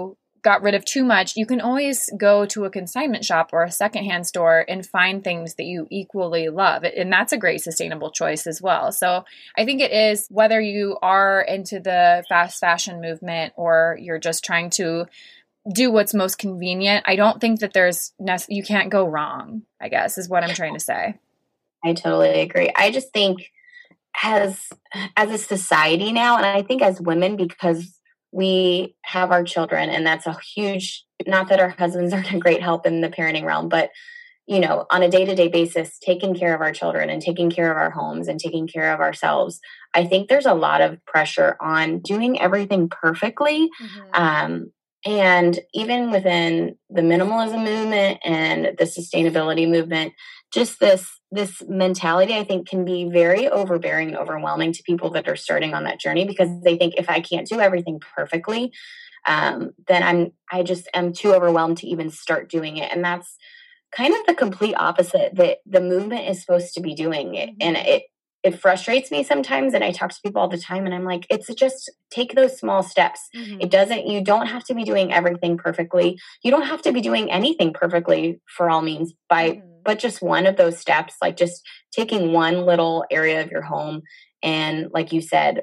got rid of too much, you can always go to a consignment shop or a secondhand store and find things that you equally love. And that's a great sustainable choice as well. So I think it is, whether you are into the fast fashion movement or you're just trying to do what's most convenient, I don't think that there's, you can't go wrong, I guess, is what I'm trying to say. I totally agree. I just think as, as a society now, and I think as women, because we have our children, and that's a huge, not that our husbands aren't a great help in the parenting realm, but, you know, on a day-to-day basis, taking care of our children and taking care of our homes and taking care of ourselves, I think there's a lot of pressure on doing everything perfectly. Mm-hmm. Um, and even within the minimalism movement and the sustainability movement, just this this mentality, I think, can be very overbearing and overwhelming to people that are starting on that journey, because they think, if I can't do everything perfectly, um, then I'm I just am too overwhelmed to even start doing it. And that's kind of the complete opposite that the movement is supposed to be doing it. And it it frustrates me sometimes, and I talk to people all the time, and I'm like, it's just take those small steps. Mm-hmm. It doesn't, you don't have to be doing everything perfectly. You don't have to be doing anything perfectly, for all means, by mm-hmm. but just one of those steps, like just taking one little area of your home and, like you said,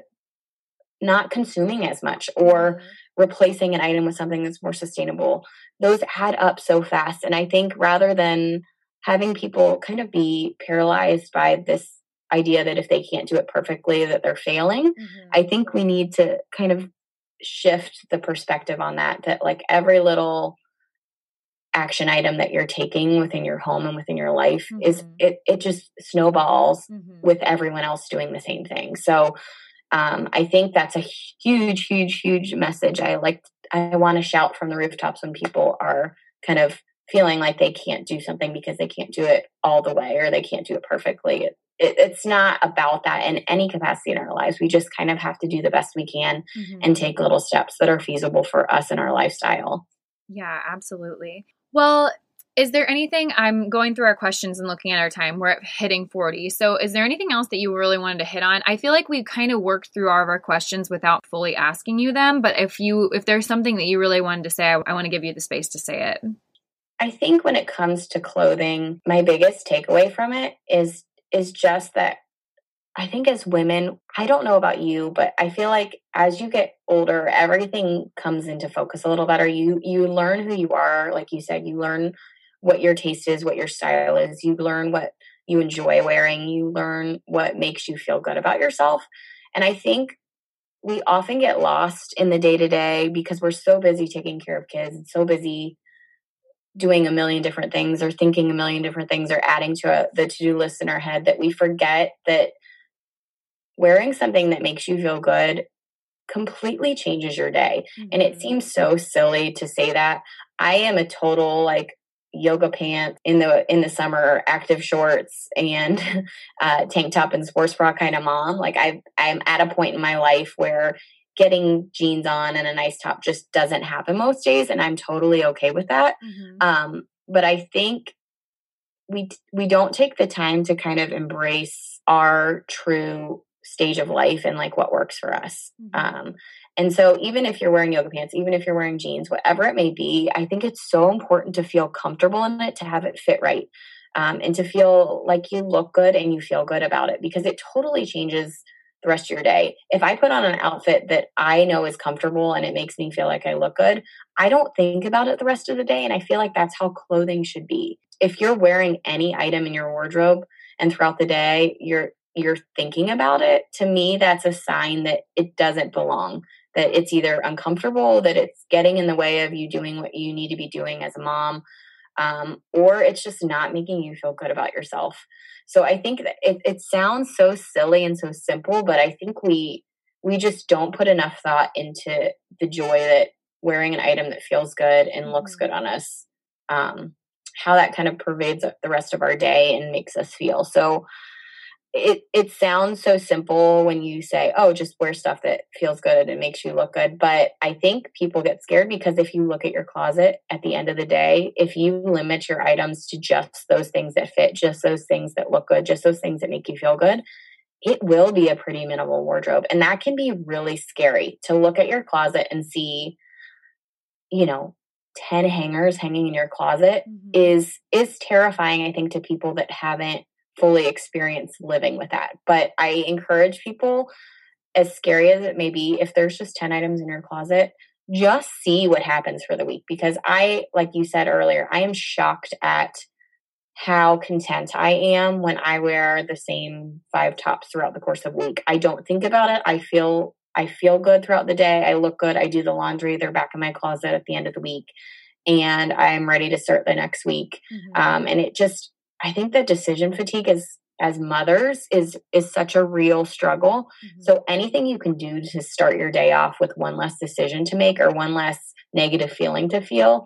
not consuming as much, or mm-hmm. replacing an item with something that's more sustainable. Those add up so fast. And I think rather than having people kind of be paralyzed by this idea that if they can't do it perfectly, that they're failing, mm-hmm. I think we need to kind of shift the perspective on that, that like every little action item that you're taking within your home and within your life mm-hmm. is it, it just snowballs mm-hmm. with everyone else doing the same thing. So um, I think that's a huge, huge, huge message. I like, I want to shout from the rooftops when people are kind of feeling like they can't do something because they can't do it all the way, or they can't do it perfectly. It, it, it's not about that in any capacity in our lives. We just kind of have to do the best we can mm-hmm. and take little steps that are feasible for us and our lifestyle. Yeah, absolutely. Well, is there anything, I'm going through our questions and looking at our time, we're hitting forty. So is there anything else that you really wanted to hit on? I feel like we've kind of worked through all of our questions without fully asking you them. But if you, if there's something that you really wanted to say, I, I want to give you the space to say it. I think when it comes to clothing, my biggest takeaway from it is, is just that I think as women, I don't know about you, but I feel like as you get older, everything comes into focus a little better. You, you learn who you are. Like you said, you learn what your taste is, what your style is. You learn what you enjoy wearing. You learn what makes you feel good about yourself. And I think we often get lost in the day-to-day because we're so busy taking care of kids and so busy doing a million different things, or thinking a million different things, or adding to a, the to-do list in our head, that we forget that wearing something that makes you feel good completely changes your day. Mm-hmm. And it seems so silly to say that. I am a total like yoga pants in the in the summer, active shorts and uh, tank top and sports bra kind of mom. Like I I'm at a point in my life where getting jeans on and a nice top just doesn't happen most days, and I'm totally okay with that. Mm-hmm. Um, but I think we we don't take the time to kind of embrace our true stage of life and like what works for us. Mm-hmm. Um, and so even if you're wearing yoga pants, even if you're wearing jeans, whatever it may be, I think it's so important to feel comfortable in it, to have it fit right, um, and to feel like you look good and you feel good about it, because it totally changes the rest of your day. If I put on an outfit that I know is comfortable and it makes me feel like I look good, I don't think about it the rest of the day. And I feel like that's how clothing should be. If you're wearing any item in your wardrobe and throughout the day, you're you're thinking about it, to me, that's a sign that it doesn't belong, that it's either uncomfortable, that it's getting in the way of you doing what you need to be doing as a mom, um, or it's just not making you feel good about yourself. So I think that it, it sounds so silly and so simple, but I think we we just don't put enough thought into the joy that wearing an item that feels good and looks good on us, um, how that kind of pervades the rest of our day and makes us feel. So It it sounds so simple when you say, oh, just wear stuff that feels good and makes you look good. But I think people get scared because if you look at your closet at the end of the day, if you limit your items to just those things that fit, just those things that look good, just those things that make you feel good, it will be a pretty minimal wardrobe. And that can be really scary, to look at your closet and see you know, ten hangers hanging in your closet Mhm. is, is terrifying, I think, to people that haven't fully experienced living with that. But I encourage people, as scary as it may be, if there's just ten items in your closet, just see what happens for the week. Because I, like you said earlier, I am shocked at how content I am when I wear the same five tops throughout the course of the week. I don't think about it. I feel I feel good throughout the day. I look good. I do the laundry. They're back in my closet at the end of the week. And I'm ready to start the next week. Mhm. Um, and it just, I think that decision fatigue is, as mothers is, is such a real struggle. Mhm. So anything you can do to start your day off with one less decision to make or one less negative feeling to feel,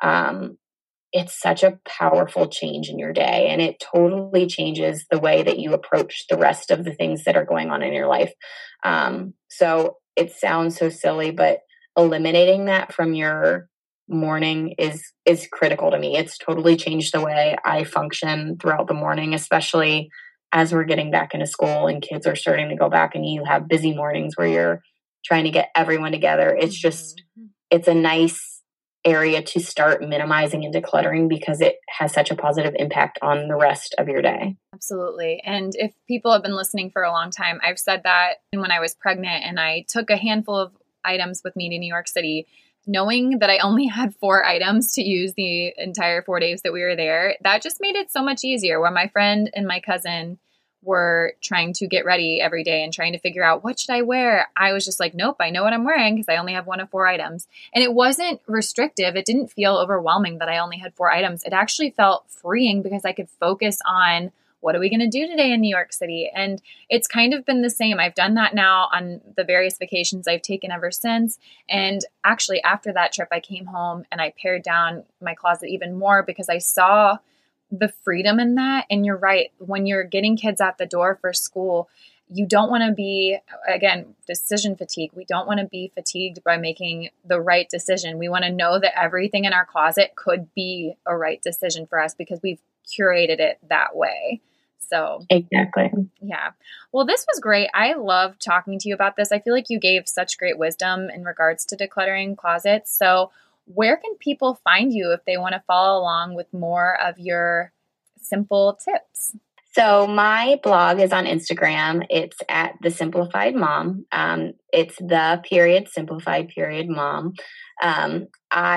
um, it's such a powerful change in your day. And it totally changes the way that you approach the rest of the things that are going on in your life. Um, so it sounds so silly, but eliminating that from your morning is is critical to me. It's totally changed the way I function throughout the morning, especially as we're getting back into school and kids are starting to go back and you have busy mornings where you're trying to get everyone together. It's just, Mhm. it's a nice area to start minimizing and decluttering because it has such a positive impact on the rest of your day. Absolutely. And if people have been listening for a long time, I've said that when I was pregnant and I took a handful of items with me to New York City, knowing that I only had four items to use the entire four days that we were there, that just made it so much easier. When my friend and my cousin were trying to get ready every day and trying to figure out what should I wear, I was just like, nope, I know what I'm wearing because I only have one of four items. And it wasn't restrictive. It didn't feel overwhelming that I only had four items. It actually felt freeing because I could focus on what are we going to do today in New York City? And it's kind of been the same. I've done that now on the various vacations I've taken ever since. And actually, after that trip, I came home and I pared down my closet even more because I saw the freedom in that. And you're right. When you're getting kids out the door for school, you don't want to be, again, decision fatigue. We don't want to be fatigued by making the right decision. We want to know that everything in our closet could be a right decision for us because we've curated it that way. So Exactly. yeah. Well, this was great. I love talking to you about this. I feel like you gave such great wisdom in regards to decluttering closets. So where can people find you if they want to follow along with more of your simple tips? So my blog is on Instagram. It's at The Simplified Mom. Um, it's the period simplified period mom. Um,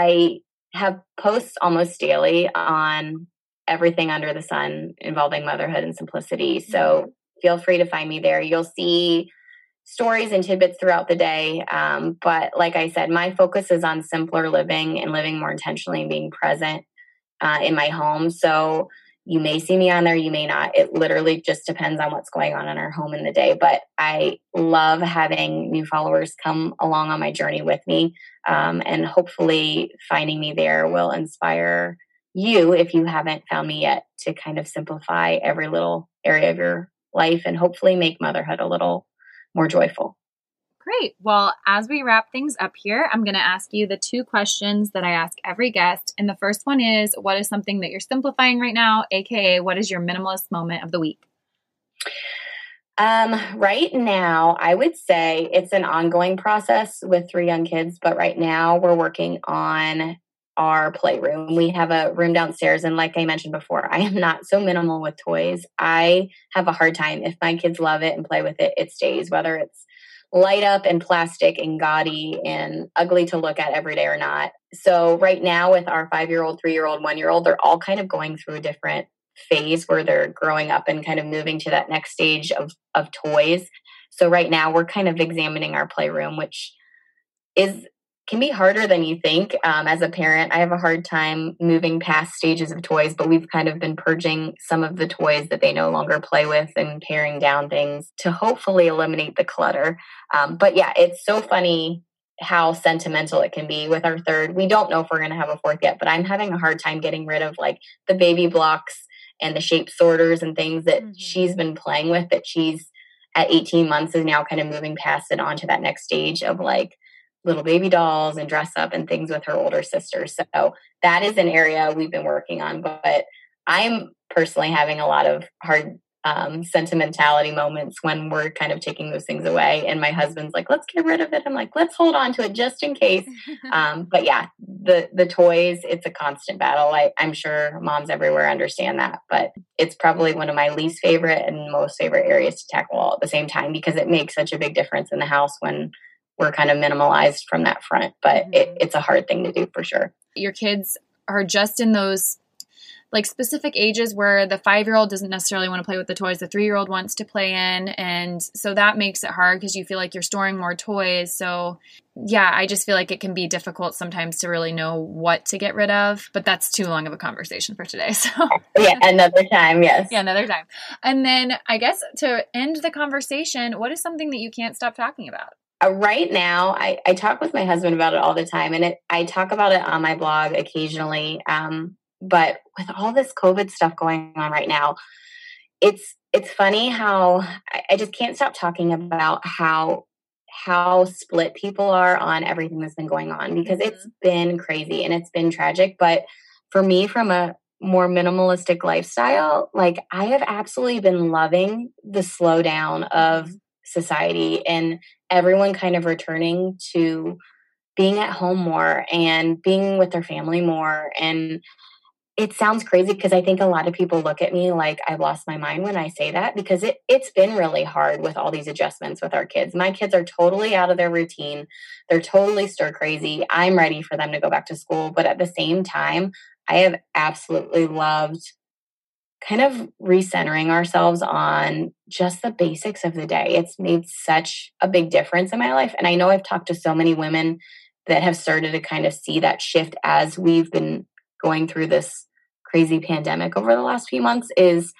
I have posts almost daily on everything under the sun involving motherhood and simplicity. So feel free to find me there. You'll see stories and tidbits throughout the day. Um, but like I said, my focus is on simpler living and living more intentionally and being present uh, in my home. So you may see me on there, you may not. It literally just depends on what's going on in our home in the day. But I love having new followers come along on my journey with me. Um, and hopefully finding me there will inspire you, if you haven't found me yet, to kind of simplify every little area of your life and hopefully make motherhood a little more joyful. Great. Well, as we wrap things up here, I'm going to ask you the two questions that I ask every guest. And the first one is, what is something that you're simplifying right now? A K A, what is your minimalist moment of the week? Um, right now, I would say it's an ongoing process with three young kids, but right now we're working on our playroom. We have a room downstairs, and like I mentioned before, I am not so minimal with toys. I have a hard time. If my kids love it and play with it, it stays, whether it's light up and plastic and gaudy and ugly to look at every day or not. So right now with our five-year-old, three-year-old, one-year-old, they're all kind of going through a different phase where they're growing up and kind of moving to that next stage of, of toys. So right now we're kind of examining our playroom, which is can be harder than you think. Um, as a parent, I have a hard time moving past stages of toys, but we've kind of been purging some of the toys that they no longer play with and paring down things to hopefully eliminate the clutter. Um, but yeah, it's so funny how sentimental it can be with our third. We don't know if we're going to have a fourth yet, but I'm having a hard time getting rid of like the baby blocks and the shape sorters and things that mm-hmm. she's been playing with, that she's at eighteen months is now kind of moving past it onto that next stage of like little baby dolls and dress up and things with her older sisters. So that is an area we've been working on, but I'm personally having a lot of hard um, sentimentality moments when we're kind of taking those things away. And my husband's like, let's get rid of it. I'm like, let's hold on to it just in case. Um, but yeah, the, the toys, it's a constant battle. I, I'm sure moms everywhere understand that, but it's probably one of my least favorite and most favorite areas to tackle all at the same time, because it makes such a big difference in the house when we're kind of minimalized from that front. But mm-hmm. it, it's a hard thing to do for sure. Your kids are just in those like specific ages where the five-year-old doesn't necessarily want to play with the toys the three-year-old wants to play in. And so that makes it hard because you feel like you're storing more toys. So yeah, I just feel like it can be difficult sometimes to really know what to get rid of, but that's too long of a conversation for today. So yeah, another time. Yes. Yeah, another time. And then I guess to end the conversation, what is something that you can't stop talking about? Uh, right now, I, I talk with my husband about it all the time, and it, I talk about it on my blog occasionally. Um, But with all this COVID stuff going on right now, it's it's funny how I, I just can't stop talking about how how split people are on everything that's been going on, because mm-hmm. it's been crazy and it's been tragic. But for me, from a more minimalistic lifestyle, like I have absolutely been loving the slowdown of mm-hmm. society and everyone kind of returning to being at home more and being with their family more. And it sounds crazy because I think a lot of people look at me like I've lost my mind when I say that, because it, it's been really hard with all these adjustments with our kids. My kids are totally out of their routine. They're totally stir crazy. I'm ready for them to go back to school. But at the same time, I have absolutely loved kind of recentering ourselves on just the basics of the day. It's made such a big difference in my life. And I know I've talked to so many women that have started to kind of see that shift as we've been going through this crazy pandemic over the last few months. Is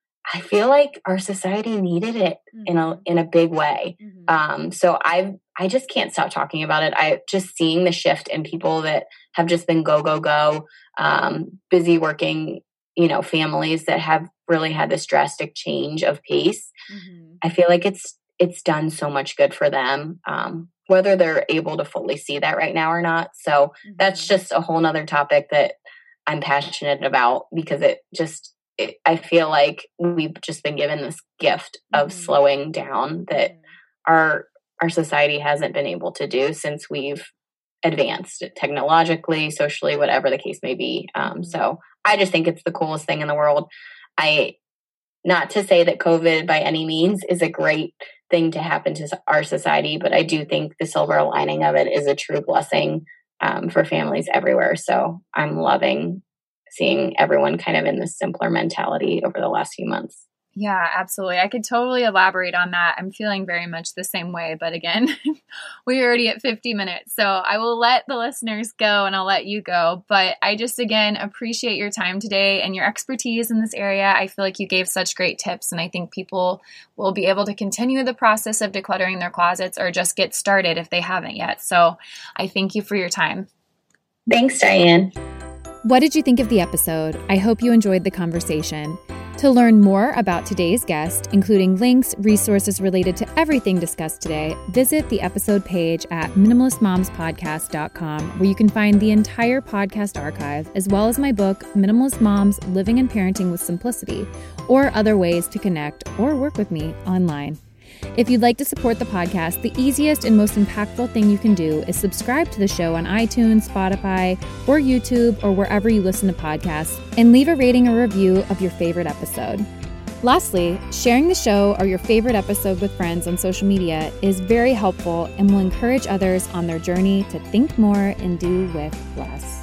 I feel like our society needed it mm-hmm. in a in a big way. Mm-hmm. Um, so I I just can't stop talking about it. I just seeing the shift in people that have just been go go go, um, busy working, you know, families that have really had this drastic change of pace. Mm-hmm. I feel like it's it's done so much good for them, um, whether they're able to fully see that right now or not. So mm-hmm. that's just a whole nother topic that I'm passionate about, because it just, it, I feel like we've just been given this gift of mm-hmm. slowing down that mm-hmm. our, our society hasn't been able to do since we've advanced technologically, socially, whatever the case may be. Um, mm-hmm. So I just think it's the coolest thing in the world. I, not to say that COVID by any means is a great thing to happen to our society, but I do think the silver lining of it is a true blessing um, for families everywhere. So I'm loving seeing everyone kind of in this simpler mentality over the last few months. Yeah, absolutely. I could totally elaborate on that. I'm feeling very much the same way. But again, we're already at fifty minutes. So I will let the listeners go and I'll let you go. But I just, again, appreciate your time today and your expertise in this area. I feel like you gave such great tips. And I think people will be able to continue the process of decluttering their closets or just get started if they haven't yet. So I thank you for your time. Thanks, Diane. What did you think of the episode? I hope you enjoyed the conversation. To learn more about today's guest, including links, resources related to everything discussed today, visit the episode page at minimalist moms podcast dot com, where you can find the entire podcast archive, as well as my book, Minimalist Moms, Living and Parenting with Simplicity, or other ways to connect or work with me online. If you'd like to support the podcast, the easiest and most impactful thing you can do is subscribe to the show on iTunes, Spotify, or YouTube, or wherever you listen to podcasts, and leave a rating or review of your favorite episode. Lastly, sharing the show or your favorite episode with friends on social media is very helpful and will encourage others on their journey to think more and do with less.